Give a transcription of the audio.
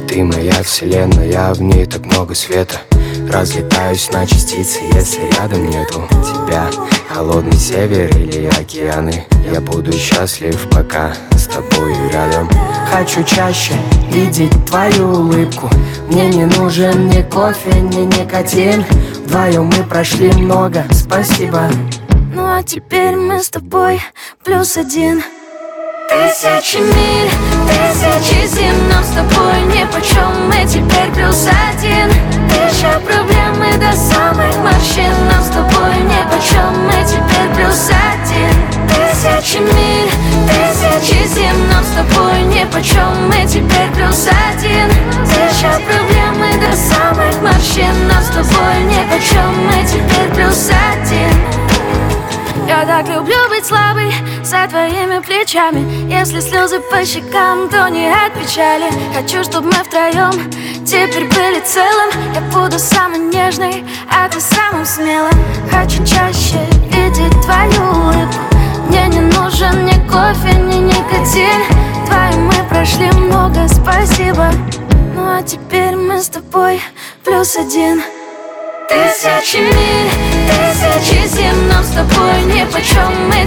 Ты моя вселенная, в ней так много света. Разлетаюсь на частицы, если рядом нету тебя. Холодный север или океаны, я буду счастлив, пока с тобою рядом. Хочу чаще видеть твою улыбку. Мне не нужен ни кофе, ни никотин. Вдвоем мы прошли много, спасибо. Ну а теперь мы с тобой +1. Тысячи миль, тысячи зим, нам с тобой нипочем, мы теперь +1. Еще проблемы до самых морщин, нам с тобой нипочем, мы теперь +1. Тысячи миль, тысячи зим, нам с тобой нипочем, мы теперь +1. Еще проблемы до самых морщин, нам с тобой нипочем, мы теперь +1. Я так люблю быть слабой за твоими плечами. Если слезы по щекам, то не от печали. Хочу, чтобы мы втроем теперь были целым. Я буду самой нежной, а ты самым смелым. Хочу чаще видеть твою улыбку. Мне не нужен ни кофе, ни никотин. Вдвоем мы прошли много, спасибо. Ну а теперь мы с тобой +1. Тысячи миль, тысячи зим, нам с тобой нипочем, мы